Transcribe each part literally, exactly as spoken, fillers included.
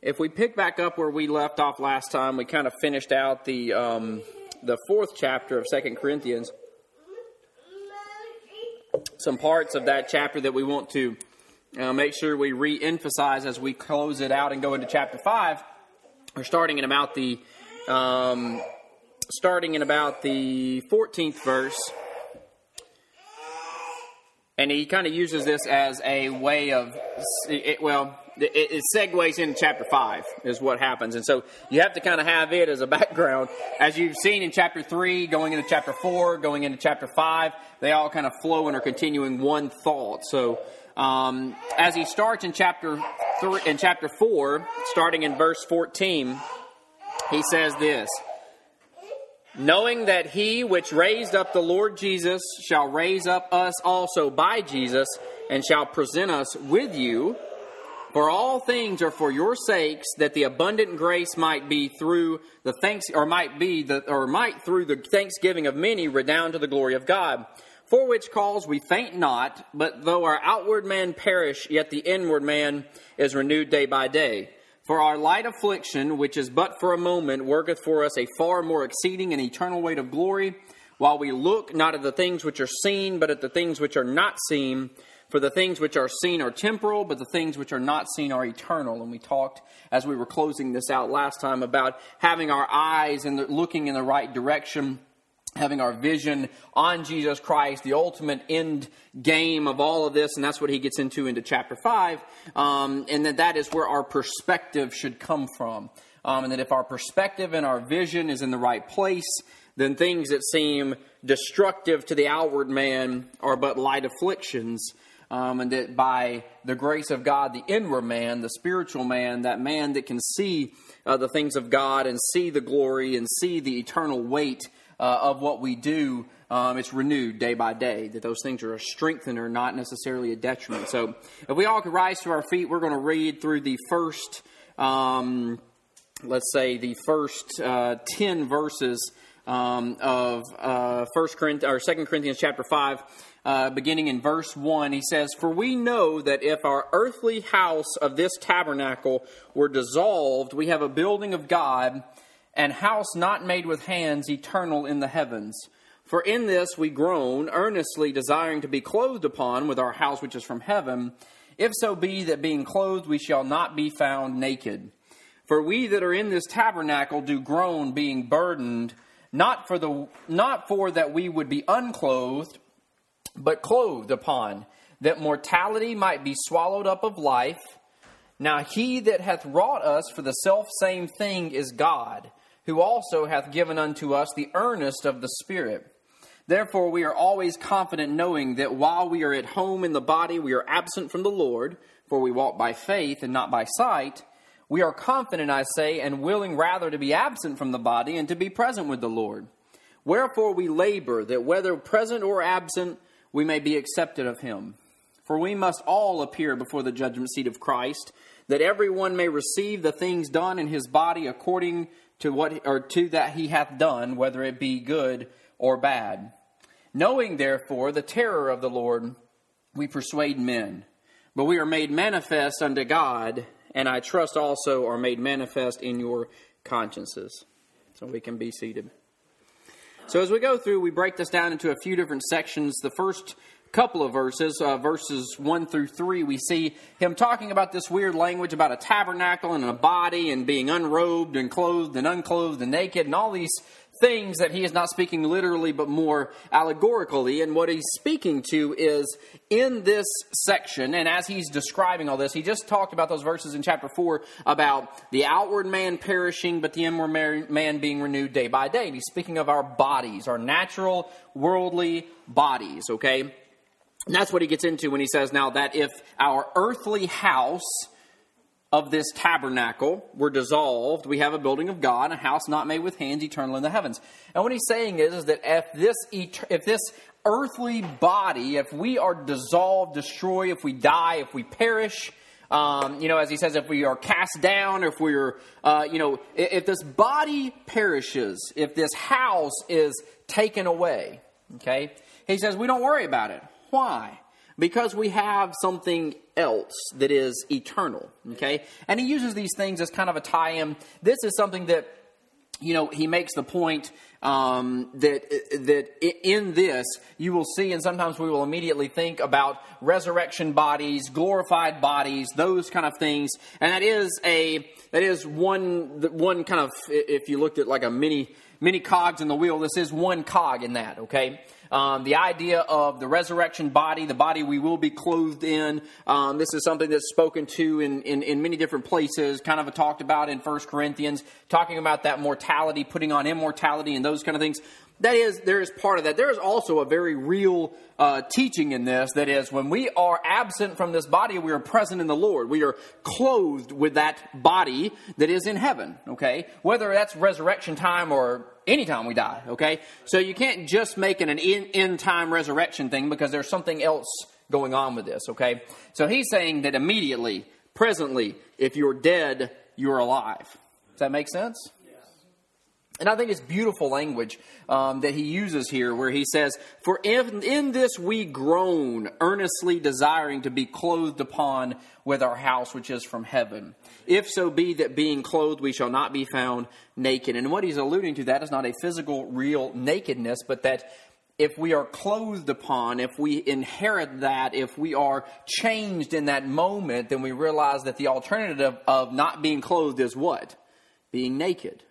if we pick back up where we left off last time, we kind of finished out the um, the fourth chapter of Second Corinthians. Some parts of that chapter that we want to uh, make sure we re-emphasize as we close it out and go into chapter five. We're starting in about the um, starting in about the fourteenth verse. And he kind of uses this as a way of, it, well, it, it segues into chapter five is what happens. And so you have to kind of have it as a background. As you've seen in chapter three, going into chapter four, going into chapter five, they all kind of flow and are continuing one thought. So um, as he starts in chapter three, in chapter four, starting in verse fourteen, he says this: knowing that he which raised up the Lord Jesus shall raise up us also by Jesus, and shall present us with you. For all things are for your sakes, that the abundant grace might be through the thanks, or might be the, or might through the thanksgiving of many redound to the glory of God. For which cause we faint not, but though our outward man perish, yet the inward man is renewed day by day. For our light affliction, which is but for a moment, worketh for us a far more exceeding and eternal weight of glory, while we look not at the things which are seen, but at the things which are not seen. For the things which are seen are temporal, but the things which are not seen are eternal. And we talked, as we were closing this out last time, about having our eyes and looking in the right direction, having our vision on Jesus Christ, the ultimate end game of all of this, and that's what he gets into into chapter five, um, and that that is where our perspective should come from. Um, and that if our perspective and our vision is in the right place, then things that seem destructive to the outward man are but light afflictions. Um, and that by the grace of God, the inward man, the spiritual man, that man that can see uh, the things of God and see the glory and see the eternal weight uh, of what we do, um, it's renewed day by day. That those things are a strengthener, not necessarily a detriment. So if we all could rise to our feet, we're going to read through the first, um, let's say, the first uh, ten verses um, of uh, First Corinthians or Second Corinthians chapter five. Uh, beginning in verse one, he says, For we know that if our earthly house of this tabernacle were dissolved, we have a building of God, and house not made with hands, eternal in the heavens. For in this we groan, earnestly desiring to be clothed upon with our house which is from heaven, if so be that being clothed we shall not be found naked. For we that are in this tabernacle do groan, being burdened, not for the not for that we would be unclothed, but clothed upon, that mortality might be swallowed up of life. Now he that hath wrought us for the selfsame thing is God, who also hath given unto us the earnest of the Spirit. Therefore we are always confident, knowing that while we are at home in the body, we are absent from the Lord, for we walk by faith and not by sight. We are confident, I say, and willing rather to be absent from the body and to be present with the Lord. Wherefore we labor, that whether present or absent, we may be accepted of him. For we must all appear before the judgment seat of Christ, that everyone may receive the things done in his body according to what or to that he hath done, whether it be good or bad. Knowing therefore the terror of the Lord, we persuade men. But we are made manifest unto God, and I trust also are made manifest in your consciences. So we can be seated. So as we go through, we break this down into a few different sections. The first couple of verses, uh, verses one through three, we see him talking about this weird language about a tabernacle and a body and being unrobed and clothed and unclothed and naked and all these things that he is not speaking literally but more allegorically. And what he's speaking to is in this section, and as he's describing all this, he just talked about those verses in chapter four about the outward man perishing but the inward man being renewed day by day. And he's speaking of our bodies, our natural worldly bodies, okay? And that's what he gets into when he says now that if our earthly house of this tabernacle were dissolved, we have a building of God, a house not made with hands, eternal in the heavens. And what he's saying is, is that if this if this earthly body, if we are dissolved, destroyed, if we die, if we perish, um, you know, as he says, if we are cast down, or if we're, uh, you know, if, if this body perishes, if this house is taken away, okay, he says we don't worry about it. Why? Because we have something else that is eternal, okay? And he uses these things as kind of a tie-in. This is something that, you know, he makes the point um, that that in this you will see, and sometimes we will immediately think about resurrection bodies, glorified bodies, those kind of things. And that is a that is one one kind of, if you looked at like a mini many cogs in the wheel, this is one cog in that, okay? Um, the idea of the resurrection body, the body we will be clothed in, um, this is something that's spoken to in, in, in many different places, kind of talked about in First Corinthians, talking about that mortality, putting on immortality and those kind of things. That is, there is part of that. There is also a very real uh, teaching in this. That is, when we are absent from this body, we are present in the Lord. We are clothed with that body that is in heaven, okay? Whether that's resurrection time or any time we die, okay? So you can't just make it an end time resurrection thing, because there's something else going on with this, okay? So he's saying that immediately, presently, if you're dead, you're alive. Does that make sense? And I think it's beautiful language um, that he uses here, where he says, "For in, in this we groan, earnestly desiring to be clothed upon with our house which is from heaven. If so be that being clothed we shall not be found naked." And what he's alluding to, that is not a physical, real nakedness, but that if we are clothed upon, if we inherit that, if we are changed in that moment, then we realize that the alternative of not being clothed is what? Being naked.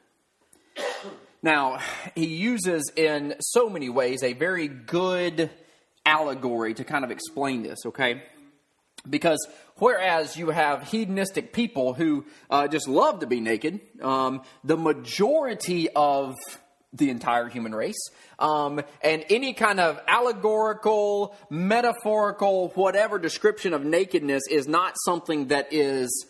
Now, he uses in so many ways a very good allegory to kind of explain this, okay? Because whereas you have hedonistic people who uh, just love to be naked, um, the majority of the entire human race, um, and any kind of allegorical, metaphorical, whatever description of nakedness is not something that is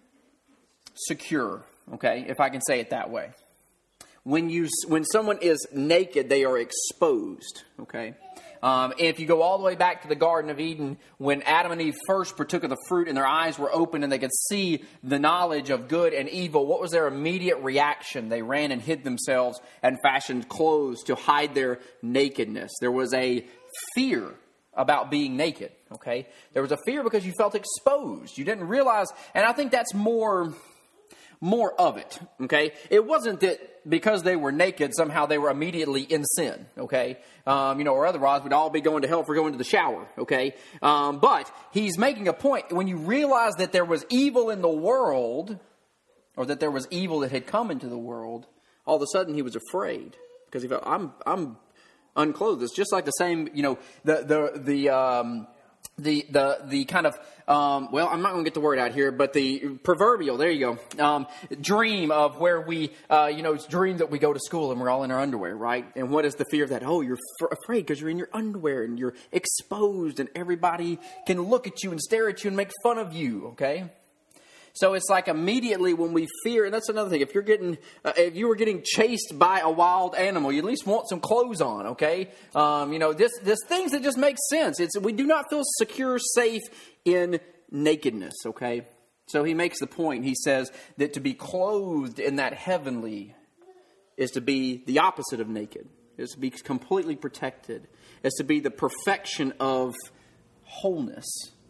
secure, okay, if I can say it that way. When you when someone is naked, they are exposed, okay? Um, if you go all the way back to the Garden of Eden, when Adam and Eve first partook of the fruit and their eyes were open and they could see the knowledge of good and evil, what was their immediate reaction? They ran and hid themselves and fashioned clothes to hide their nakedness. There was a fear about being naked, okay? There was a fear because you felt exposed. You didn't realize, and I think that's more... More of it, okay? It wasn't that because they were naked, somehow they were immediately in sin, okay? Um, you know, or otherwise we'd all be going to hell for going to the shower, okay? Um, but he's making a point. When you realize that there was evil in the world, or that there was evil that had come into the world, all of a sudden he was afraid because he felt, I'm I'm unclothed. It's just like the same, you know, the the the um, the the the kind of Um, well, I'm not going to get the word out here, but the proverbial, there you go, um, dream of where we, uh, you know, it's dream that we go to school and we're all in our underwear, right? And what is the fear of that? Oh, you're f- afraid because you're in your underwear and you're exposed and everybody can look at you and stare at you and make fun of you, okay? So it's like immediately when we fear, and that's another thing, if you're getting, uh, if you were getting chased by a wild animal, you at least want some clothes on, okay? Um, you know, this, this things that just make sense. It's, we do not feel secure, safe in nakedness, okay? So he makes the point, he says that to be clothed in that heavenly is to be the opposite of naked. Is to be completely protected. Is to be the perfection of wholeness.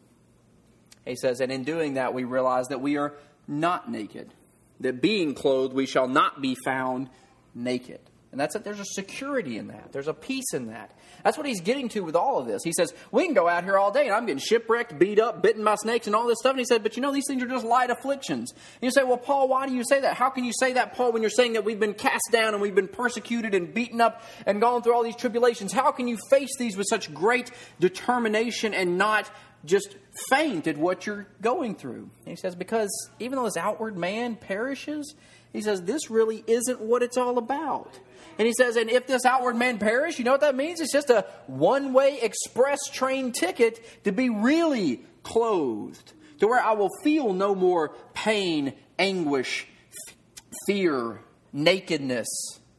He says, and in doing that, we realize that we are not naked. That being clothed, we shall not be found naked. And that's it. There's a security in that. There's a peace in that. That's what he's getting to with all of this. He says, we can go out here all day, and I'm getting shipwrecked, beat up, bitten by snakes, and all this stuff. And he said, but you know, these things are just light afflictions. And you say, well, Paul, why do you say that? How can you say that, Paul, when you're saying that we've been cast down and we've been persecuted and beaten up and gone through all these tribulations? How can you face these with such great determination and not just faint at what you're going through? And he says, because even though this outward man perishes, he says, this really isn't what it's all about. And he says, and if this outward man perish, you know what that means? It's just a one-way express train ticket to be really clothed, to where I will feel no more pain, anguish, fear, nakedness,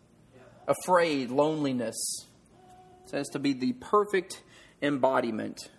afraid, loneliness. It says to be the perfect embodiment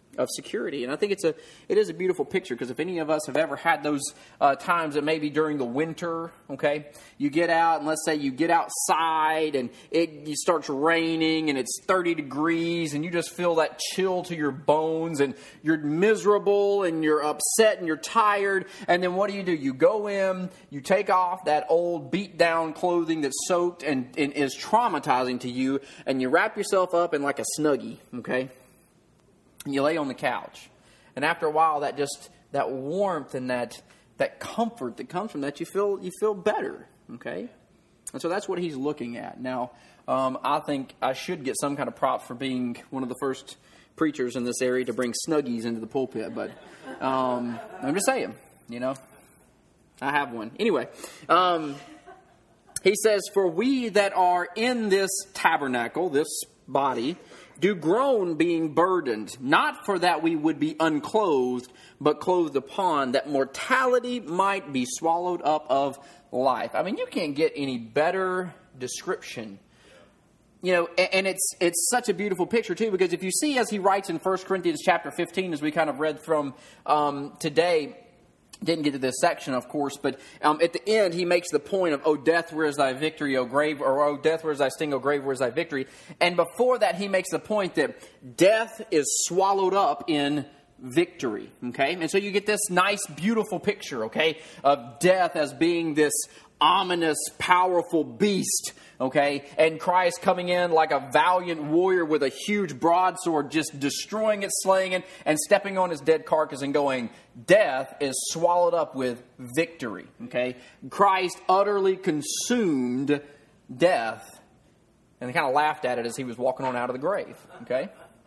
of security. And I think it's a it is a beautiful picture, because if any of us have ever had those uh, times that maybe during the winter, okay, you get out and let's say you get outside and it, it starts raining and it's thirty degrees and you just feel that chill to your bones and you're miserable and you're upset and you're tired. And then what do you do? You go in, you take off that old beat down clothing that's soaked and, and is traumatizing to you, and you wrap yourself up in like a Snuggie, okay? And you lay on the couch. And after a while, that just, that warmth and that that comfort that comes from that, you feel you feel better, okay? And so that's what he's looking at. Now, um, I think I should get some kind of props for being one of the first preachers in this area to bring Snuggies into the pulpit. But um, I'm just saying, you know, I have one. Anyway, um, he says, for we that are in this tabernacle, this body, do groan, being burdened, not for that we would be unclothed, but clothed upon, that mortality might be swallowed up of life. I mean, you can't get any better description. You know, and it's it's such a beautiful picture, too, because if you see, as he writes in First Corinthians chapter fifteen, as we kind of read from um, today, didn't get to this section, of course, but um, at the end, he makes the point of, "O death, where is thy victory, O grave?" Or, "O death, where is thy sting, O grave, where is thy victory?" And before that, he makes the point that death is swallowed up in victory, okay? And so you get this nice, beautiful picture, okay, of death as being this ominous, powerful beast, okay? And Christ coming in like a valiant warrior with a huge broadsword, just destroying it, slaying it, and stepping on his dead carcass and going, death is swallowed up with victory, okay? Christ utterly consumed death, and they kind of laughed at it as he was walking on out of the grave, okay?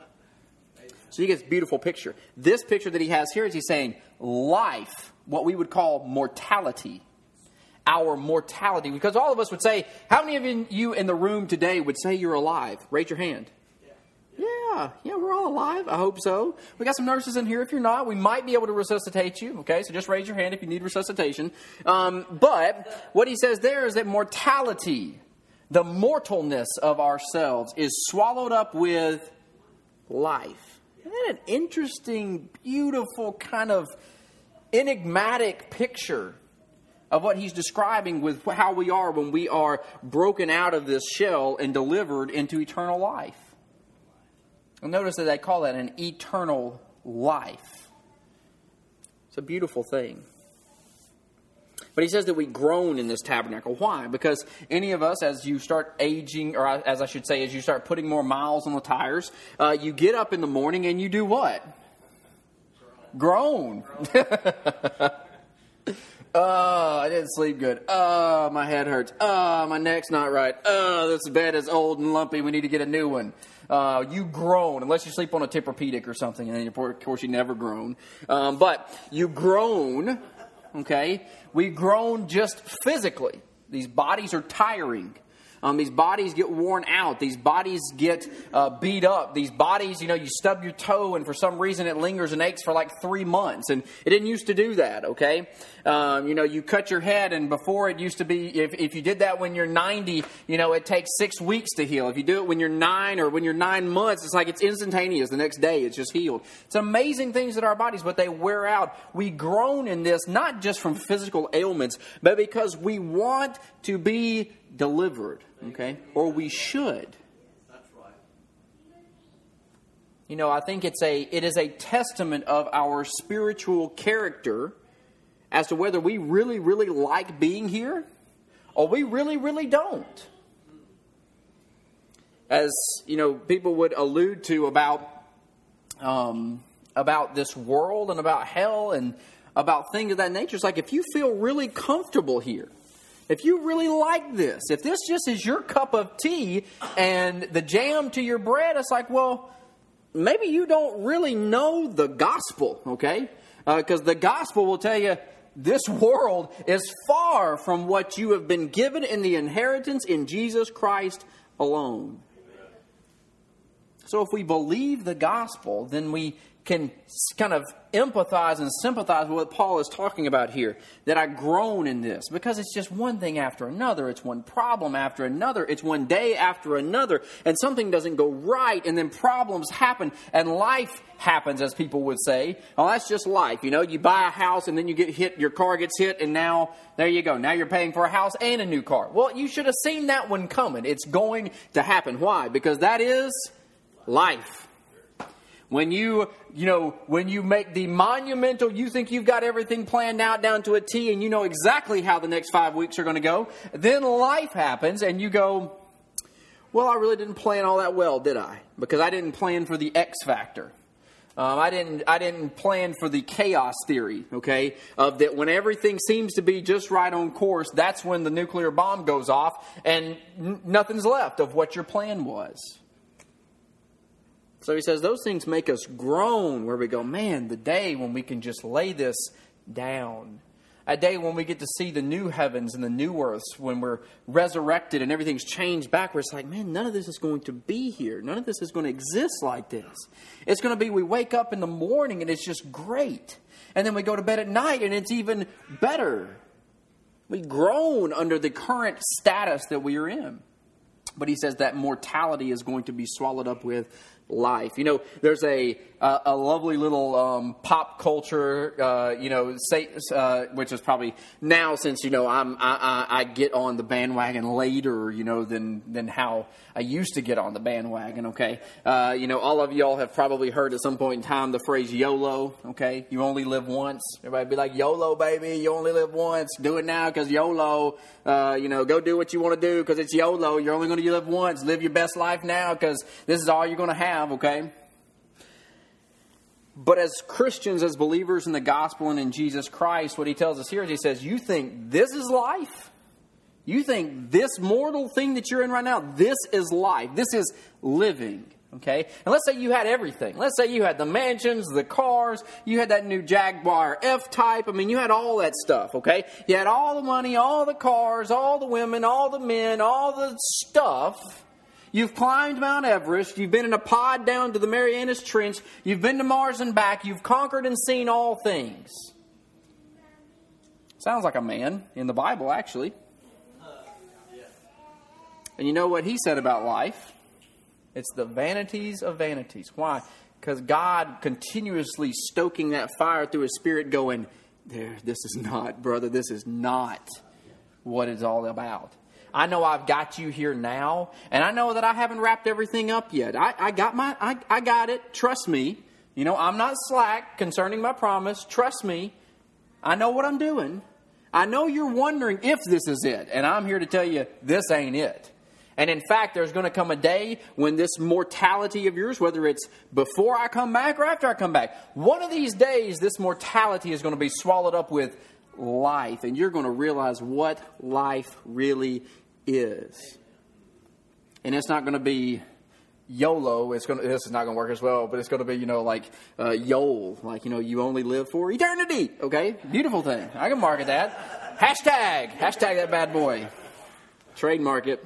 So you get this beautiful picture. This picture that he has here is he's saying life, what we would call mortality, our mortality. Because all of us would say, how many of you in the room today would say you're alive? Raise your hand. Yeah, yeah, yeah, we're all alive. I hope so. We got some nurses in here. If you're not, we might be able to resuscitate you. Okay, so just raise your hand if you need resuscitation. Um, but what he says there is that mortality, the mortalness of ourselves, is swallowed up with life. Isn't that an interesting, beautiful, kind of enigmatic picture of what he's describing with how we are when we are broken out of this shell and delivered into eternal life? And notice that they call that an eternal life. It's a beautiful thing. But he says that we groan in this tabernacle. Why? Because any of us, as you start aging, or as I should say, as you start putting more miles on the tires, uh, you get up in the morning and you do what? Groan. Oh, I didn't sleep good. Oh, my head hurts. Oh, my neck's not right. Oh, this bed is old and lumpy. We need to get a new one. Uh, you groan, unless you sleep on a Tempur-Pedic or something, and then, of course, you never groan. Um, but you groan, okay? We groan just physically. These bodies are tiring. Um, these bodies get worn out. These bodies get uh, beat up. These bodies, you know, you stub your toe and for some reason it lingers and aches for like three months. And it didn't used to do that, okay? Um, you know, you cut your head and before it used to be, if, if you did that when you're ninety, you know, it takes six weeks to heal. If you do it when you're nine or when you're nine months, it's like it's instantaneous. The next day it's just healed. It's amazing things in our bodies, but they wear out. We groan in this, not just from physical ailments, but because we want to be delivered, okay? Or we should. That's right. You know, I think it's a it is a testament of our spiritual character as to whether we really, really like being here or we really, really don't. As, you know, people would allude to about um, about this world and about hell and about things of that nature. It's like if you feel really comfortable here, if you really like this, if this just is your cup of tea and the jam to your bread, it's like, well, maybe you don't really know the gospel, okay? Because uh, the gospel will tell you this world is far from what you have been given in the inheritance in Jesus Christ alone. So if we believe the gospel, then we can kind of empathize and sympathize with what Paul is talking about here. That I groan in this. Because it's just one thing after another. It's one problem after another. It's one day after another. And something doesn't go right. And then problems happen. And life happens, as people would say. Well, that's just life. You know, you buy a house and then you get hit. Your car gets hit. And now, there you go. Now you're paying for a house and a new car. Well, you should have seen that one coming. It's going to happen. Why? Because that is life. When you, you know, when you make the monumental, you think you've got everything planned out down to a T and you know exactly how the next five weeks are going to go, then life happens and you go, well, I really didn't plan all that well, did I? Because I didn't plan for the X factor. Um, I didn't I didn't plan for the chaos theory, okay, of that when everything seems to be just right on course, that's when the nuclear bomb goes off and n- nothing's left of what your plan was. So he says those things make us groan where we go, man, the day when we can just lay this down. A day when we get to see the new heavens and the new earths, when we're resurrected and everything's changed back, where it's like, man, none of this is going to be here. None of this is going to exist like this. It's going to be we wake up in the morning and it's just great. And then we go to bed at night and it's even better. We groan under the current status that we are in. But he says that mortality is going to be swallowed up with life. You know, there's a uh, a lovely little um, pop culture, uh, you know, say, uh, which is probably now since you know I'm I, I, I get on the bandwagon later, you know, than than how I used to get on the bandwagon. Okay, uh, you know, all of y'all have probably heard at some point in time the phrase YOLO. Okay, you only live once. Everybody be like YOLO, baby. You only live once. Do it now because YOLO. Uh, you know, go do what you want to do because it's YOLO. You're only going to live once. Live your best life now because this is all you're going to have. Okay. But as Christians, as believers in the gospel and in Jesus Christ, what he tells us here is he says, you think this is life? You think this mortal thing that you're in right now, this is life. This is living. Okay? And let's say you had everything. Let's say you had the mansions, the cars, you had that new Jaguar F-Type. I mean, you had all that stuff, okay? You had all the money, all the cars, all the women, all the men, all the stuff. You've climbed Mount Everest. You've been in a pod down to the Marianas Trench. You've been to Mars and back. You've conquered and seen all things. Sounds like a man in the Bible, actually. And you know what he said about life? It's the vanities of vanities. Why? Because God continuously stoking that fire through His Spirit going, there, this is not, brother, this is not what it's all about. I know I've got you here now, and I know that I haven't wrapped everything up yet. I, I got my, I, I got it. Trust me. You know, I'm not slack concerning my promise. Trust me. I know what I'm doing. I know you're wondering if this is it, and I'm here to tell you this ain't it. And in fact, there's going to come a day when this mortality of yours, whether it's before I come back or after I come back, one of these days, this mortality is going to be swallowed up with life. And you're going to realize what life really is. And it's not going to be YOLO. It's going to, this is not going to work as well, but it's going to be, you know, like uh, YOL. Like, you know, you only live for eternity. Okay? Beautiful thing. I can market that. Hashtag. Hashtag that bad boy. Trademark it.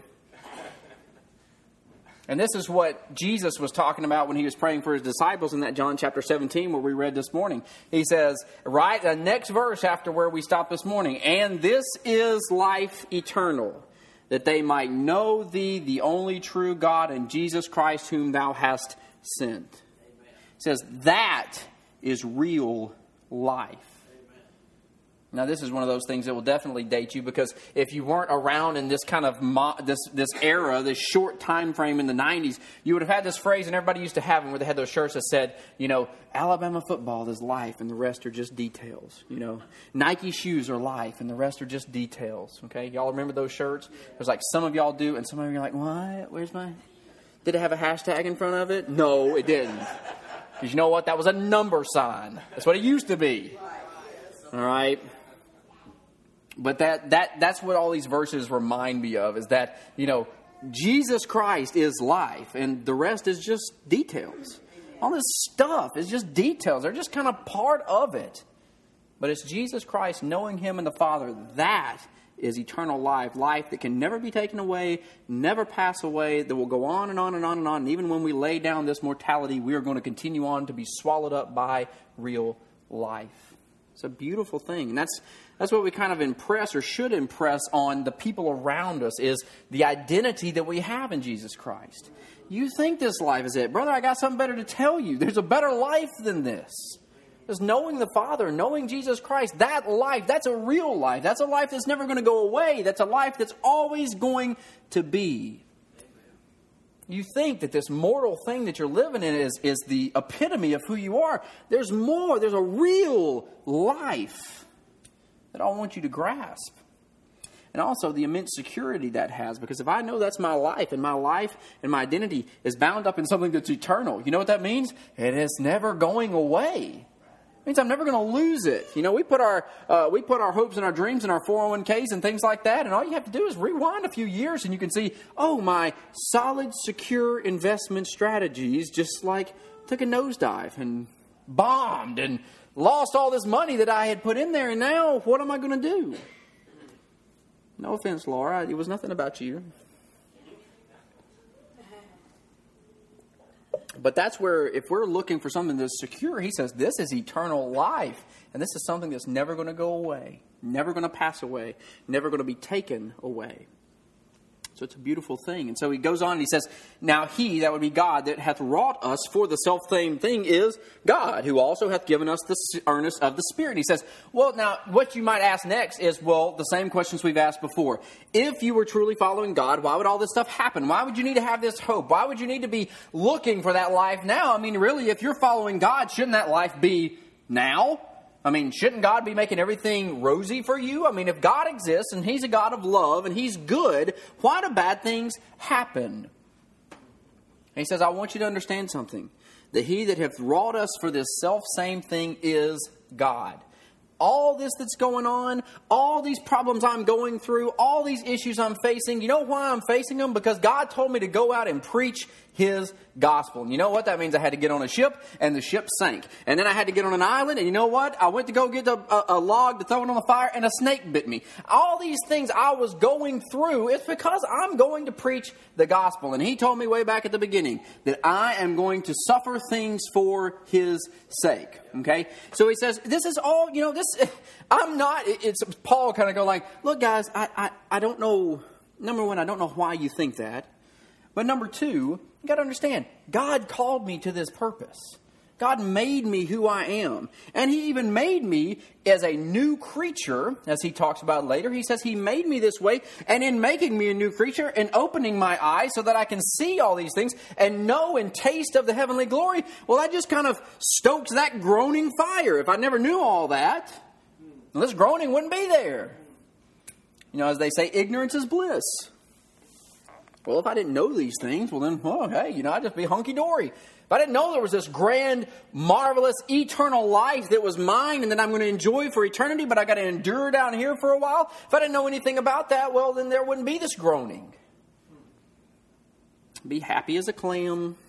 And this is what Jesus was talking about when he was praying for his disciples in that John chapter seventeen where we read this morning. He says, right, the next verse after where we stopped this morning, and this is life eternal, that they might know thee, the only true God, and Jesus Christ whom thou hast sent. It says that is real life. Now, this is one of those things that will definitely date you, because if you weren't around in this kind of mo- this this era, this short time frame in the nineties, you would have had this phrase, and everybody used to have them, where they had those shirts that said, you know, Alabama football is life, and the rest are just details. You know, Nike shoes are life, and the rest are just details. Okay, y'all remember those shirts? There's like some of y'all do, and some of you are like, what? Where's my? Did it have a hashtag in front of it? No, it didn't. Because you know what? That was a number sign. That's what it used to be. All right. But that, that that's what all these verses remind me of, is that, you know, Jesus Christ is life, and the rest is just details. All this stuff is just details. They're just kind of part of it. But it's Jesus Christ, knowing Him and the Father. That is eternal life. Life that can never be taken away, never pass away, that will go on and on and on and on. And even when we lay down this mortality, we are going to continue on to be swallowed up by real life. It's a beautiful thing. And that's that's what we kind of impress or should impress on the people around us, is the identity that we have in Jesus Christ. You think this life is it. Brother, I got something better to tell you. There's a better life than this. It's knowing the Father, knowing Jesus Christ. That life, that's a real life. That's a life that's never going to go away. That's a life that's always going to be. You think that this mortal thing that you're living in is, is the epitome of who you are. There's more. There's a real life that I want you to grasp. And also the immense security that has. Because if I know that's my life, and my life and my identity is bound up in something that's eternal, you know what that means? It is never going away. It means I'm never going to lose it. You know, we put our uh, we put our hopes and our dreams in our four oh one k's and things like that, and all you have to do is rewind a few years and you can see, oh, my solid, secure investment strategies just like took a nosedive and bombed and lost all this money that I had put in there, and now what am I going to do? No offense, Laura. It was nothing about you. But that's where, if we're looking for something that's secure, he says this is eternal life. And this is something that's never going to go away, never going to pass away, never going to be taken away. So it's a beautiful thing. And so he goes on and he says, now he, that would be God, that hath wrought us for the self-same thing is God, who also hath given us the earnest of the Spirit. And he says, well, now, what you might ask next is, well, the same questions we've asked before. If you were truly following God, why would all this stuff happen? Why would you need to have this hope? Why would you need to be looking for that life now? I mean, really, if you're following God, shouldn't that life be now? I mean, shouldn't God be making everything rosy for you? I mean, if God exists and He's a God of love and He's good, why do bad things happen? And he says, I want you to understand something. That He that hath wrought us for this self-same thing is God. All this that's going on, all these problems I'm going through, all these issues I'm facing, you know why I'm facing them? Because God told me to go out and preach His gospel. And you know what? That means I had to get on a ship, and the ship sank. And then I had to get on an island, and you know what? I went to go get a, a, a log to throw it on the fire, and a snake bit me. All these things I was going through, it's because I'm going to preach the gospel. And He told me way back at the beginning that I am going to suffer things for His sake. Okay? So He says, this is all, you know, this, I'm not, it's Paul kind of go like, look guys, I, I, I don't know, number one, I don't know why you think that. But number two, you got to understand, God called me to this purpose. God made me who I am. And He even made me as a new creature, as he talks about later. He says He made me this way. And in making me a new creature and opening my eyes so that I can see all these things and know and taste of the heavenly glory, well, that just kind of stokes that groaning fire. If I never knew all that, well, this groaning wouldn't be there. You know, as they say, ignorance is bliss. Well, if I didn't know these things, well then, oh, hey, you know, I'd just be hunky-dory. If I didn't know there was this grand, marvelous, eternal life that was mine and that I'm going to enjoy for eternity, but I got to endure down here for a while, if I didn't know anything about that, well, then there wouldn't be this groaning. Be happy as a clam.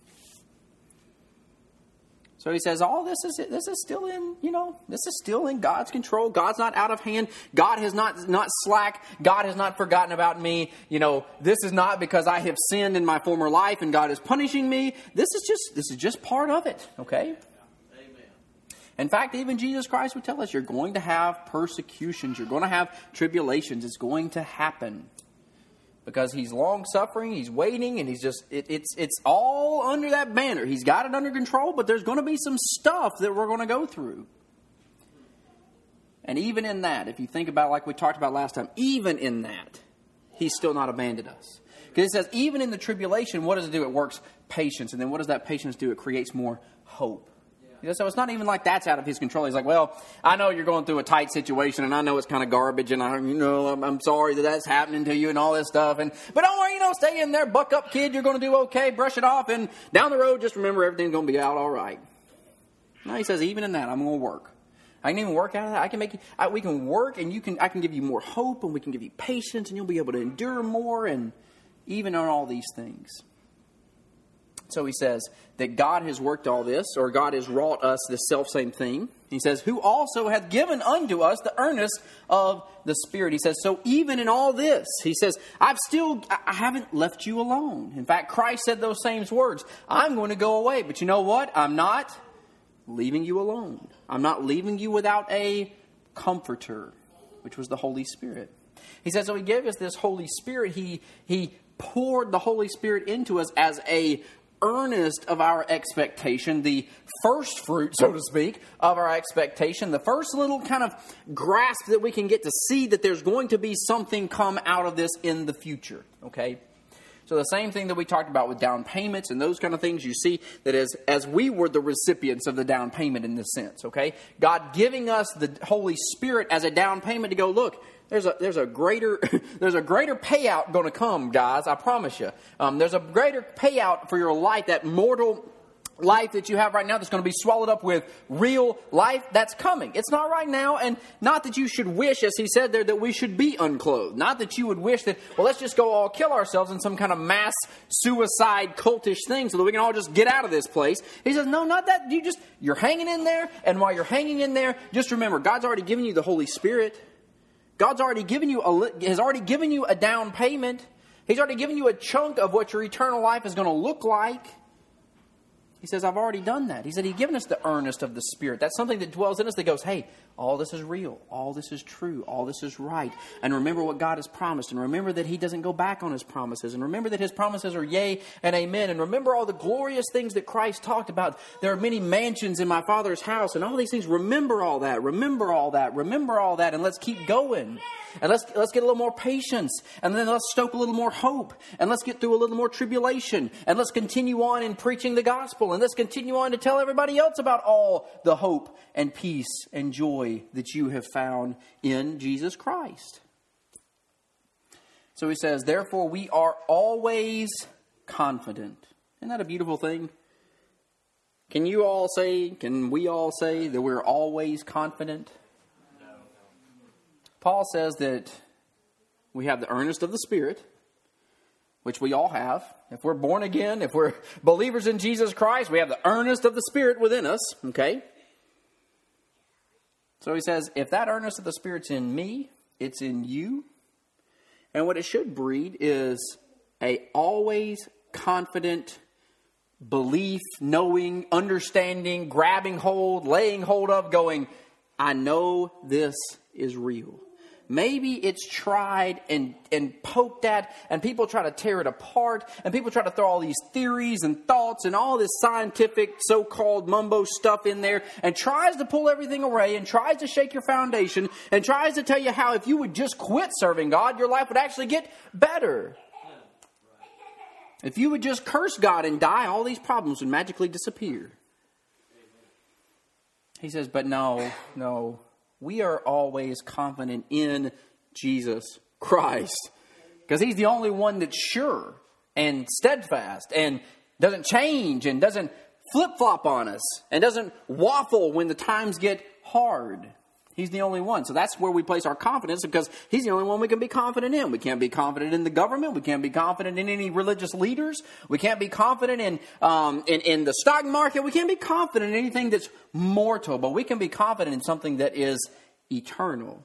So he says, all this is this is still in, you know, this is still in God's control. God's not out of hand. God has not, not slack. God has not forgotten about me. You know, this is not because I have sinned in my former life and God is punishing me. This is just this is just part of it, okay? Amen. In fact, even Jesus Christ would tell us you're going to have persecutions. You're going to have tribulations. It's going to happen. Because He's long-suffering, He's waiting, and He's just, it, it's it's all under that banner. He's got it under control, but there's going to be some stuff that we're going to go through. And even in that, if you think about like we talked about last time, even in that, He's still not abandoned us. Because it says, even in the tribulation, what does it do? It works patience. And then what does that patience do? It creates more hope. You know, so it's not even like that's out of His control. He's like, well, I know you're going through a tight situation, and I know it's kind of garbage, and I, you know, I'm, I'm sorry that that's happening to you and all this stuff. And but don't worry, you know, stay in there, buck up, kid. You're going to do okay. Brush it off, and down the road, just remember everything's going to be out all right. No, He says, even in that, I'm going to work. I can even work out of that. I can make you. I, we can work, and you can. I can give you more hope, and we can give you patience, and you'll be able to endure more, and even on all these things. So he says that God has worked all this, or God has wrought us this self-same thing. He says, who also hath given unto us the earnest of the Spirit. He says, so even in all this, he says, I've still, I haven't left you alone. In fact, Christ said those same words. I'm going to go away, but you know what? I'm not leaving you alone. I'm not leaving you without a comforter, which was the Holy Spirit. He says, so he gave us this Holy Spirit. He, he poured the Holy Spirit into us as a earnest of our expectation, the first fruit, so to speak, of our expectation, the first little kind of grasp that we can get to see that there's going to be something come out of this in the future, okay? So the same thing that we talked about with down payments and those kind of things, you see that as, as we were the recipients of the down payment in this sense, okay? God giving us the Holy Spirit as a down payment to go, look, There's a there's a greater there's a greater payout going to come, guys. I promise you. Um, there's a greater payout for your life, that mortal life that you have right now that's going to be swallowed up with real life that's coming. It's not right now, and not that you should wish, as he said there, that we should be unclothed. Not that you would wish that, well, let's just go all kill ourselves in some kind of mass suicide cultish thing so that we can all just get out of this place. He says, no, not that. You just, you're hanging in there, and while you're hanging in there, just remember, God's already given you the Holy Spirit. God's already given you a, has already given you a down payment. He's already given you a chunk of what your eternal life is going to look like. He says, I've already done that. He said, He's given us the earnest of the Spirit. That's something that dwells in us that goes, hey, all this is real. All this is true. All this is right. And remember what God has promised. And remember that He doesn't go back on His promises. And remember that His promises are yea and amen. And remember all the glorious things that Christ talked about. There are many mansions in my Father's house and all these things. Remember all that. Remember all that. Remember all that. And let's keep going. And let's let's get a little more patience. And then let's stoke a little more hope. And let's get through a little more tribulation. And let's continue on in preaching the gospel. And let's continue on to tell everybody else about all the hope and peace and joy that you have found in Jesus Christ. So he says, therefore we are always confident. Isn't that a beautiful thing? Can you all say, can we all say that we're always confident? Paul says that we have the earnest of the Spirit, which we all have. If we're born again, if we're believers in Jesus Christ, we have the earnest of the Spirit within us, okay? So he says, if that earnest of the Spirit's in me, it's in you. And what it should breed is a always confident belief, knowing, understanding, grabbing hold, laying hold of, going, I know this is real. Maybe it's tried and, and poked at, and people try to tear it apart, and people try to throw all these theories and thoughts and all this scientific so-called mumbo stuff in there, and tries to pull everything away, and tries to shake your foundation, and tries to tell you how if you would just quit serving God, your life would actually get better. If you would just curse God and die, all these problems would magically disappear. He says, but no, no. We are always confident in Jesus Christ. Because He's the only one that's sure and steadfast and doesn't change and doesn't flip-flop on us and doesn't waffle when the times get hard. He's the only one. So that's where we place our confidence, because He's the only one we can be confident in. We can't be confident in the government. We can't be confident in any religious leaders. We can't be confident in, um, in, in the stock market. We can't be confident in anything that's mortal, but we can be confident in something that is eternal.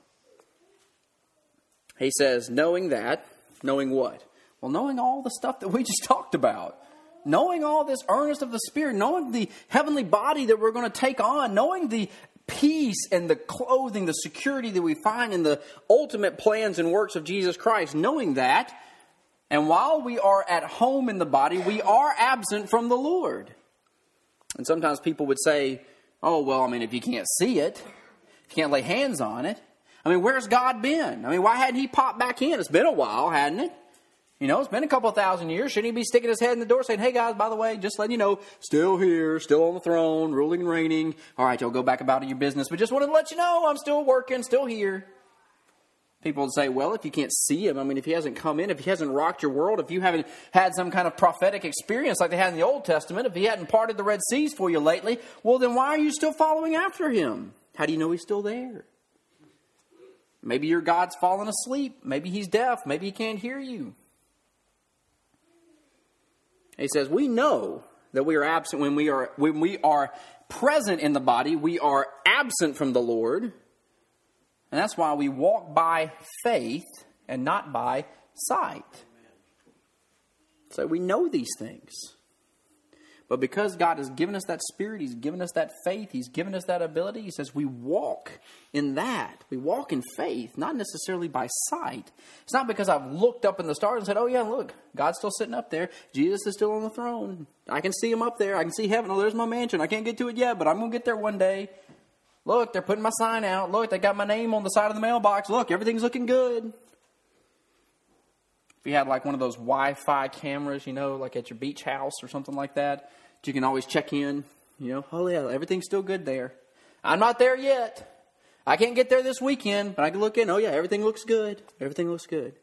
He says, knowing that, knowing what? Well, knowing all the stuff that we just talked about. Knowing all this earnest of the Spirit, knowing the heavenly body that we're going to take on, knowing the peace and the clothing, the security that we find in the ultimate plans and works of Jesus Christ, knowing that, and while we are at home in the body, we are absent from the Lord. And sometimes people would say, oh, well, I mean, if you can't see it, if you can't lay hands on it, I mean, where's God been? I mean, why hadn't He popped back in? It's been a while, hadn't it? You know, it's been a couple of thousand years. Shouldn't He be sticking His head in the door saying, hey guys, by the way, just letting you know, still here, still on the throne, ruling and reigning. All right, y'all go back about your business, but just wanted to let you know I'm still working, still here. People would say, well, if you can't see Him, I mean, if He hasn't come in, if He hasn't rocked your world, if you haven't had some kind of prophetic experience like they had in the Old Testament, if He hadn't parted the Red Seas for you lately, well, then why are you still following after Him? How do you know He's still there? Maybe your God's fallen asleep. Maybe He's deaf. Maybe He can't hear you. He says, we know that we are absent when we are when we are present in the body, we are absent from the Lord. And that's why we walk by faith and not by sight. So we know these things. But because God has given us that spirit, He's given us that faith, He's given us that ability, He says we walk in that. We walk in faith, not necessarily by sight. It's not because I've looked up in the stars and said, oh yeah, look, God's still sitting up there. Jesus is still on the throne. I can see Him up there. I can see heaven. Oh, there's my mansion. I can't get to it yet, but I'm going to get there one day. Look, they're putting my sign out. Look, they got my name on the side of the mailbox. Look, everything's looking good. If you had like one of those Wi-Fi cameras, you know, like at your beach house or something like that, you can always check in, you know, oh yeah, everything's still good there. I'm not there yet. I can't get there this weekend, but I can look in. Oh yeah, everything looks good. Everything looks good.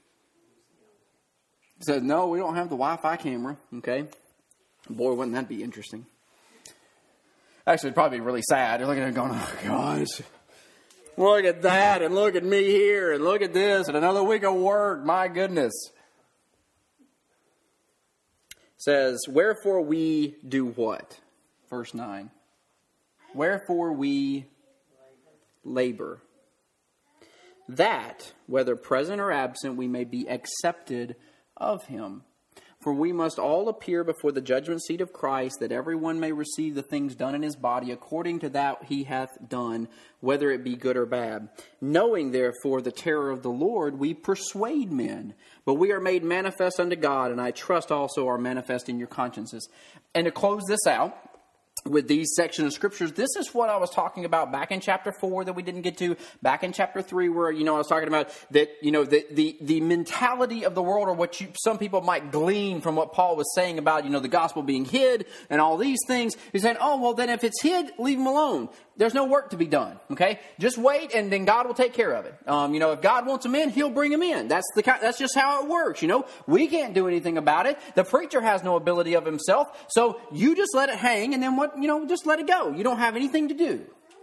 He says, no, we don't have the Wi-Fi camera. Okay. Boy, wouldn't that be interesting. Actually, it'd probably be really sad. You're looking at it going, oh gosh, look at that, and look at me here, and look at this, and another week of work. My goodness. Says, wherefore we do what? Verse nine. Wherefore we labor. That, whether present or absent, we may be accepted of Him. For we must all appear before the judgment seat of Christ, that everyone may receive the things done in his body according to that he hath done, whether it be good or bad. Knowing therefore the terror of the Lord, we persuade men. But we are made manifest unto God, and I trust also are manifest in your consciences. And to close this out, with these sections of scriptures, this is what I was talking about back in chapter four that we didn't get to, back in chapter three where, you know, I was talking about that, you know, the, the, the mentality of the world, or what you, some people might glean from what Paul was saying about, you know, the gospel being hid and all these things. He's saying, oh, well, then if it's hid, leave them alone. There's no work to be done, okay? Just wait, and then God will take care of it. Um, you know, if God wants them in, He'll bring them in. That's the that's just how it works, you know? We can't do anything about it. The preacher has no ability of himself, so you just let it hang, and then what, you know, just let it go. You don't have anything to do.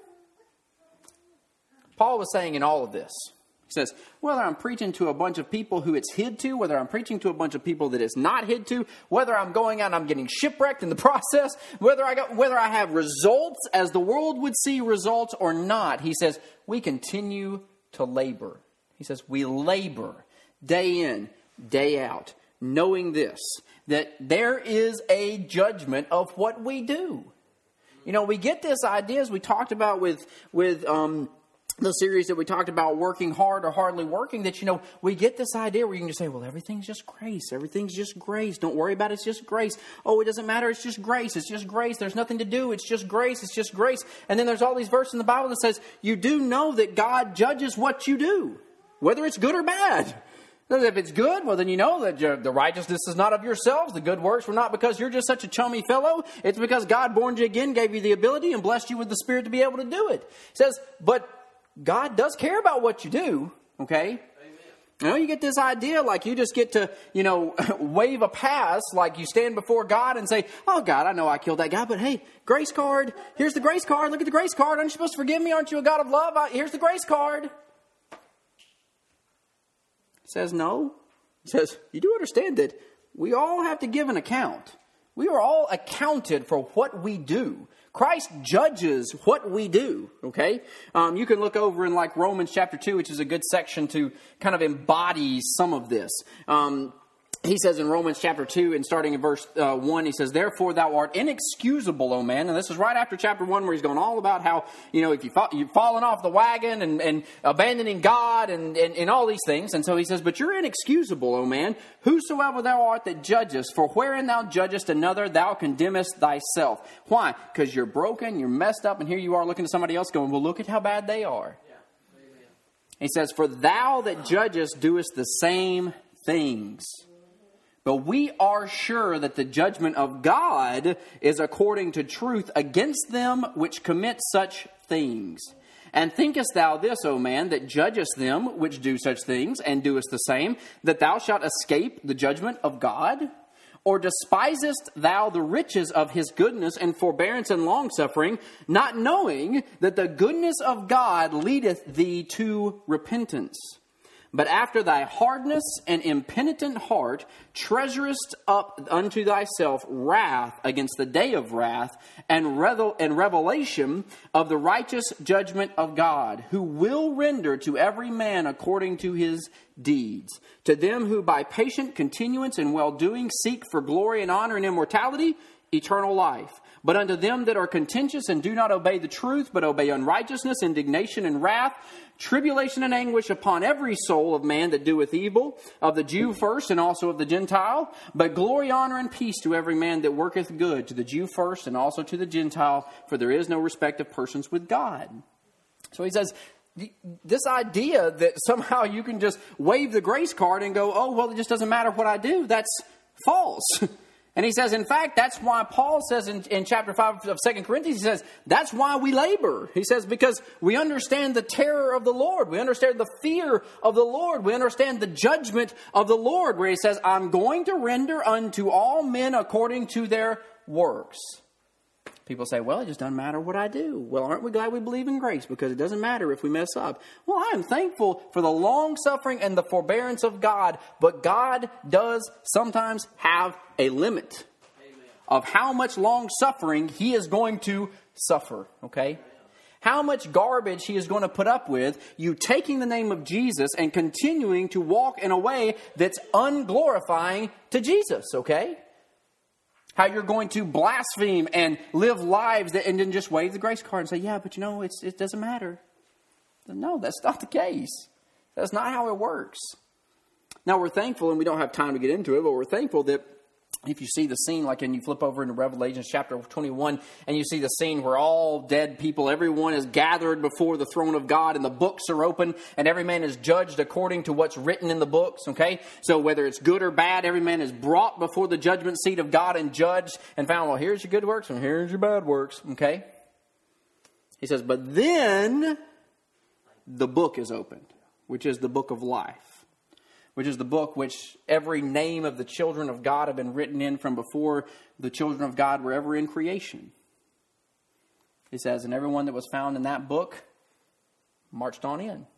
Paul was saying in all of this, he says, whether I'm preaching to a bunch of people who it's hid to, whether I'm preaching to a bunch of people that it's not hid to, whether I'm going out and I'm getting shipwrecked in the process, whether I got, whether I have results as the world would see results or not, he says, we continue to labor. He says, we labor day in, day out, knowing this, that there is a judgment of what we do. You know, we get this idea, as we talked about with, with, um, the series that we talked about, working hard or hardly working, that, you know, we get this idea where you can just say, well, everything's just grace. Everything's just grace. Don't worry about it. It's just grace. Oh, it doesn't matter. It's just grace. It's just grace. There's nothing to do. It's just grace. It's just grace. And then there's all these verses in the Bible that says, you do know that God judges what you do, whether it's good or bad. If it's good, well, then you know that the righteousness is not of yourselves. The good works were not because you're just such a chummy fellow. It's because God born you again, gave you the ability, and blessed you with the Spirit to be able to do it. It says, but God does care about what you do, okay? Amen. You know, you get this idea like you just get to, you know, wave a pass, like you stand before God and say, oh, God, I know I killed that guy, but hey, grace card. Here's the grace card. Look at the grace card. Aren't you supposed to forgive me? Aren't you a God of love? Here's the grace card. He says, no. He says, you do understand that we all have to give an account. We are all accounted for what we do. Christ judges what we do, okay? Um, you can look over in like Romans chapter two, which is a good section to kind of embody some of this. Um, he says in Romans chapter two, and starting in verse uh, one, he says, therefore thou art inexcusable, O man. And this is right after chapter one, where he's going all about how, you know, if you fa- you've fallen off the wagon and, and abandoning God and, and, and all these things. And so he says, but you're inexcusable, O man, whosoever thou art that judgest, for wherein thou judgest another, thou condemnest thyself. Why? Because you're broken, you're messed up, and here you are looking at somebody else going, well, look at how bad they are. Yeah. He says, for thou that judgest doest the same things. But we are sure that the judgment of God is according to truth against them which commit such things. And thinkest thou this, O man, that judgest them which do such things, and doest the same, that thou shalt escape the judgment of God? Or despisest thou the riches of his goodness and forbearance and longsuffering, not knowing that the goodness of God leadeth thee to repentance? But after thy hardness and impenitent heart treasurest up unto thyself wrath against the day of wrath and, revel- and revelation of the righteous judgment of God, who will render to every man according to his deeds. To them who by patient continuance in well-doing seek for glory and honor and immortality, eternal life. But unto them that are contentious and do not obey the truth, but obey unrighteousness, indignation, and wrath, tribulation and anguish upon every soul of man that doeth evil, of the Jew first and also of the Gentile. But glory, honor, and peace to every man that worketh good, to the Jew first and also to the Gentile, for there is no respect of persons with God. So he says, this idea that somehow you can just wave the grace card and go, oh, well, it just doesn't matter what I do, that's false. And he says, in fact, that's why Paul says in, in chapter five of Second Corinthians, he says, that's why we labor. He says, because we understand the terror of the Lord. We understand the fear of the Lord. We understand the judgment of the Lord, where he says, I'm going to render unto all men according to their works. People say, well, it just doesn't matter what I do. Well, aren't we glad we believe in grace? Because it doesn't matter if we mess up. Well, I am thankful for the long suffering and the forbearance of God. But God does sometimes have a limit Amen. Of how much long suffering he is going to suffer. Okay? Amen. How much garbage he is going to put up with you taking the name of Jesus and continuing to walk in a way that's unglorifying to Jesus. Okay? How you're going to blaspheme and live lives that, and then just wave the grace card and say, yeah, but you know, it's, it doesn't matter. No, that's not the case. That's not how it works. Now, we're thankful, and we don't have time to get into it, but we're thankful that if you see the scene, like, and you flip over into Revelation chapter twenty-one, and you see the scene where all dead people, everyone is gathered before the throne of God, and the books are open, and every man is judged according to what's written in the books, okay? So whether it's good or bad, every man is brought before the judgment seat of God and judged and found, well, here's your good works, and here's your bad works, okay? He says, but then the book is opened, which is the book of life. Which is the book which every name of the children of God have been written in from before the children of God were ever in creation. He says, and everyone that was found in that book marched on in.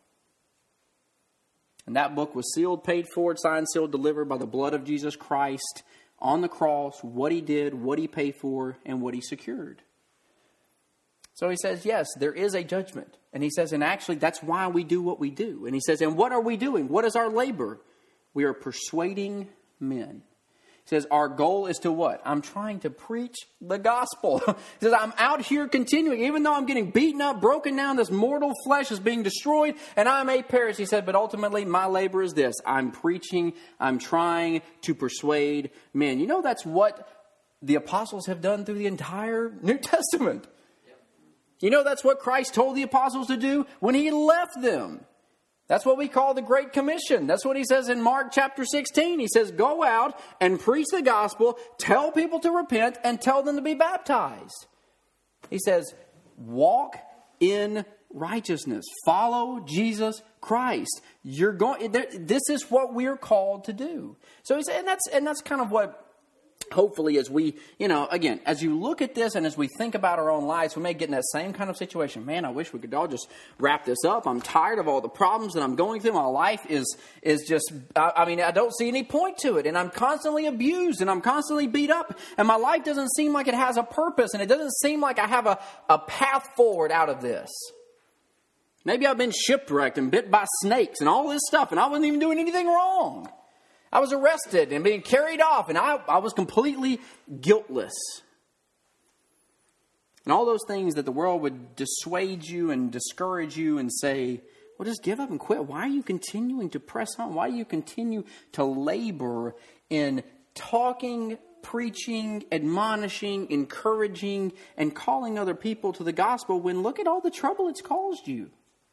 And that book was sealed, paid for, signed, sealed, delivered by the blood of Jesus Christ on the cross, what he did, what he paid for, and what he secured. So he says, yes, there is a judgment. And he says, and actually, that's why we do what we do. And he says, and what are we doing? What is our labor? We are persuading men. He says, our goal is to what? I'm trying to preach the gospel. He says, I'm out here continuing, even though I'm getting beaten up, broken down, this mortal flesh is being destroyed, and I may perish. He said, but ultimately, my labor is this. I'm preaching, I'm trying to persuade men. You know, that's what the apostles have done through the entire New Testament. You know, that's what Christ told the apostles to do when he left them. That's what we call the Great Commission. That's what he says in Mark chapter sixteen. He says, go out and preach the gospel, tell people to repent, and tell them to be baptized. He says, walk in righteousness. Follow Jesus Christ. You're going. This is what we're called to do. So he said, and that's and that's kind of what. Hopefully, as we, you know, again, as you look at this and as we think about our own lives, we may get in that same kind of situation. Man, I wish we could all just wrap this up. I'm tired of all the problems that I'm going through. My life is is just, I, I mean, I don't see any point to it. And I'm constantly abused and I'm constantly beat up. And my life doesn't seem like it has a purpose. And it doesn't seem like I have a, a path forward out of this. Maybe I've been shipwrecked and bit by snakes and all this stuff. And I wasn't even doing anything wrong. I was arrested and being carried off, and I, I was completely guiltless. And all those things that the world would dissuade you and discourage you and say, well, just give up and quit. Why are you continuing to press on? Why do you continue to labor in talking, preaching, admonishing, encouraging, and calling other people to the gospel when look at all the trouble it's caused you?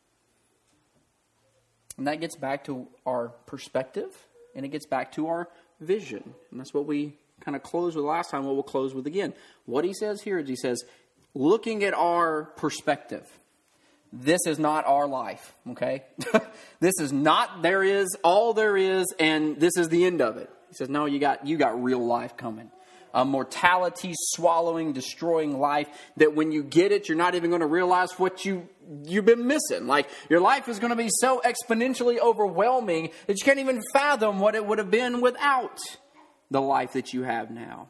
And that gets back to our perspective. And it gets back to our vision. And that's what we kind of closed with last time, what we'll close with again. What he says here is he says, looking at our perspective, this is not our life, okay? This is not there is, all there is, and this is the end of it. He says, no, you got you got real life coming. a mortality-swallowing, destroying life that when you get it, you're not even going to realize what you, you've been missing. Like, your life is going to be so exponentially overwhelming that you can't even fathom what it would have been without the life that you have now.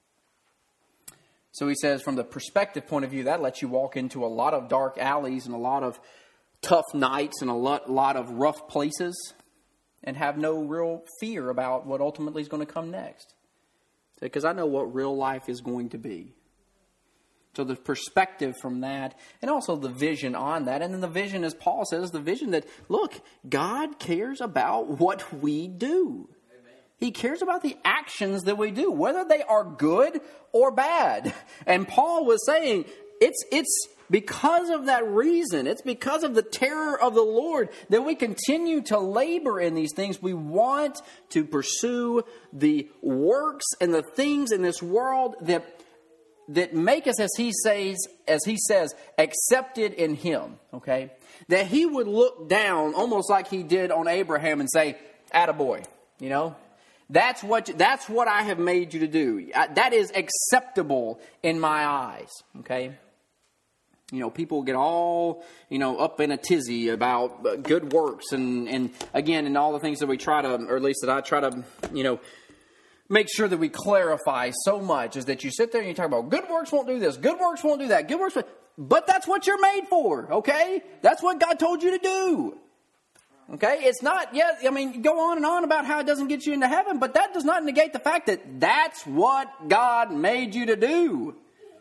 So he says, from the perspective point of view, that lets you walk into a lot of dark alleys and a lot of tough nights and a lot, lot of rough places and have no real fear about what ultimately is going to come next. Because I know what real life is going to be. So the perspective from that, and also the vision on that, and then the vision, as Paul says, the vision that, look, God cares about what we do. He cares about the actions that we do, whether they are good or bad. And Paul was saying, it's it's because of that reason, it's because of the terror of the Lord that we continue to labor in these things. We want to pursue the works and the things in this world that that make us, as he says, as he says, accepted in Him. Okay, that He would look down almost like He did on Abraham and say, "Attaboy," you know. That's what that's what I have made you to do. That is acceptable in my eyes. Okay? You know, people get all, you know, up in a tizzy about good works. And, and again, and all the things that we try to, or at least that I try to, you know, make sure that we clarify so much is that you sit there and you talk about good works won't do this. Good works won't do that. Good works. But that's what you're made for. Okay? That's what God told you to do. Okay, it's not yet, I mean, go on and on about how it doesn't get you into heaven, but that does not negate the fact that that's what God made you to do.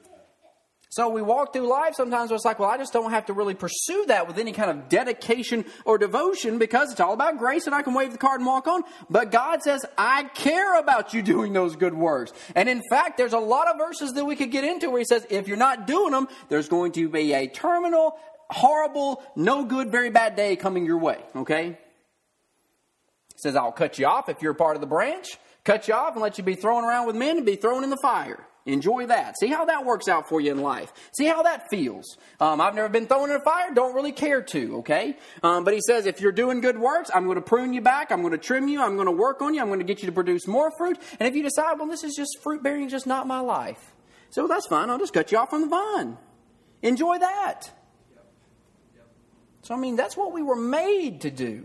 So we walk through life, sometimes it's like, well, I just don't have to really pursue that with any kind of dedication or devotion because it's all about grace and I can wave the card and walk on. But God says, I care about you doing those good works. And in fact, there's a lot of verses that we could get into where He says, if you're not doing them, there's going to be a terminal horrible, no good, very bad day coming your way, okay? He says, I'll cut you off if you're a part of the branch, cut you off and let you be thrown around with men and be thrown in the fire. Enjoy that. See how that works out for you in life. See how that feels. Um, I've never been thrown in a fire, don't really care to, okay? Um, but he says, if you're doing good works, I'm going to prune you back, I'm going to trim you, I'm going to work on you, I'm going to get you to produce more fruit. And if you decide, well, this is just fruit bearing, just not my life. So that's fine, I'll just cut you off from the vine. Enjoy that. So, I mean, that's what we were made to do.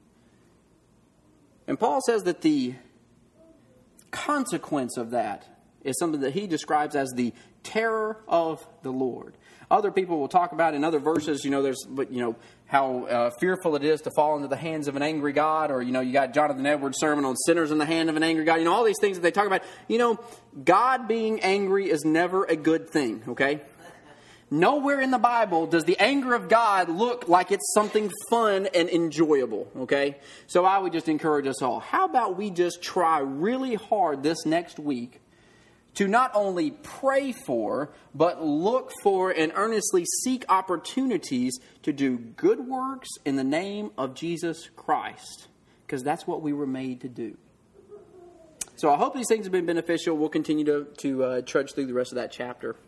And Paul says that the consequence of that is something that he describes as the terror of the Lord. Other people will talk about in other verses, you know, there's, you know, how uh, fearful it is to fall into the hands of an angry God. Or, you know, you got Jonathan Edwards' sermon on sinners in the hand of an angry God. You know, all these things that they talk about. You know, God being angry is never a good thing, okay? Nowhere in the Bible does the anger of God look like it's something fun and enjoyable, okay? So I would just encourage us all. How about we just try really hard this next week to not only pray for, but look for and earnestly seek opportunities to do good works in the name of Jesus Christ. Because that's what we were made to do. So I hope these things have been beneficial. We'll continue to, to uh, trudge through the rest of that chapter.